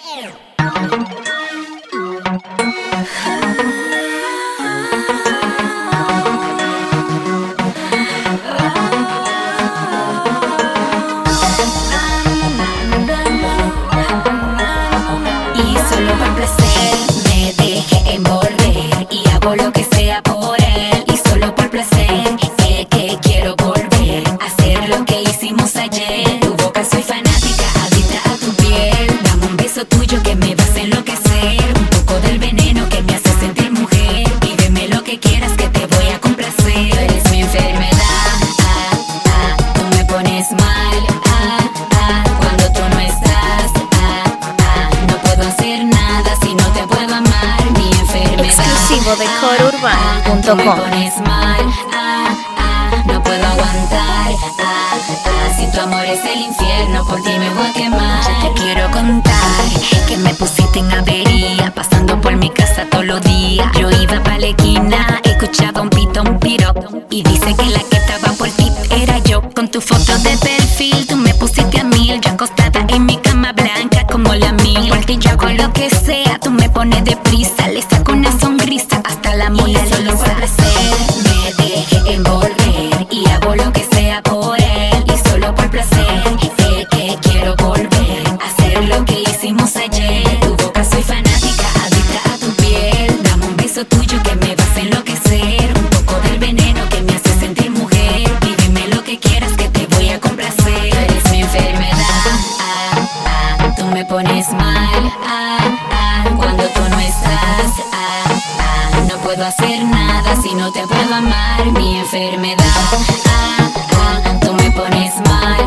Y solo por placer me dejé envolver y hago lo que sea por él. Y solo por placer sé que quiero volver a hacer lo que hicimos ayer. Tu boca soy fanática, adicta a tu piel. Dame un beso tuyo que me vas a enloquecer. Un poco del veneno que me hace sentir mujer. Pídeme lo que quieras que te voy a complacer. Tú eres mi enfermedad, tú me pones mal, cuando tú no estás, no puedo hacer nada si no te puedo amar. Mi enfermedad, Exclusivo de tú me corourbano.com. pones mal, no puedo aguantar, si tu amor es el infierno, por ti me voy a quemar. Yo te quiero contar que me pusiste en avería, pasando por mi casa todos los días. Yo iba pa' la esquina, escuchaba un pito, y dice que la que estaba por ti era yo. Con tu foto de perfil, tú me pusiste a mil. Yo acostada en mi cama blanca como la mil. Por ti yo hago lo que sea, tú me pones deprisa. Le saco una sonrisa hasta la Mona Lisa. Solo por placer me dejé envolver y hago lo que sea por él. Y solo por placer sé que quiero volver a hacer lo que hicimos ayer. Tu boca soy fanática, adicta a tu piel. Dame un beso tuyo que me vas a enloquecer. Un poco del veneno que me hace sentir mujer. Pídeme lo que quieras que te voy a complacer. Tú eres mi enfermedad, tú me pones mal, cuando tú no estás, no puedo hacer nada si no te puedo amar. Mi enfermedad, tú me pones mal,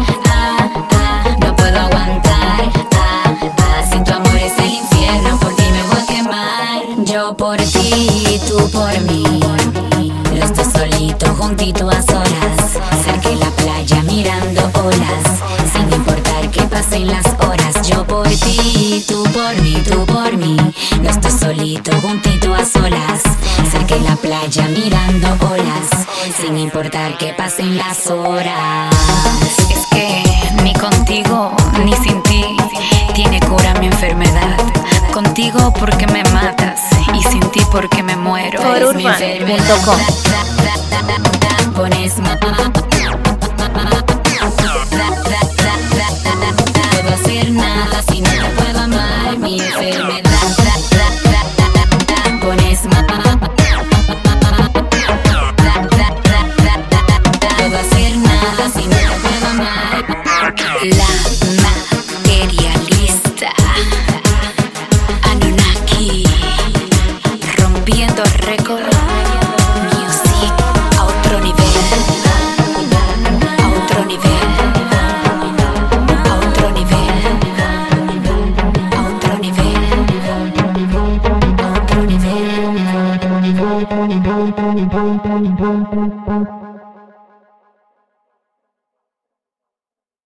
no puedo aguantar, si tu amor es el infierno, por ti me voy a quemar. Yo por ti, tú por mí, los dos solitos, juntitos a solas, cerca de la playa mirando olas, sin importar que pasen las horas. Yo por ti, tú por mí, los dos solitos, juntitos a solas, cerca de la playa mirando olas, sin importar que pasen las horas. Es que ni contigo ni sin ti tiene cura mi enfermedad. Contigo porque me matas y sin ti porque me muero. Eres mi enfermedad. corourbano.com. Pones mal, no puedo hacer nada si no te puedo amar. Mi enfermedad, pones mal, no puedo hacer nada si no te puedo amar. La materialista Anunnaki, rompiendo récord. Music a otro nivel, a otro nivel, a otro nivel, a otro nivel, a otro nivel.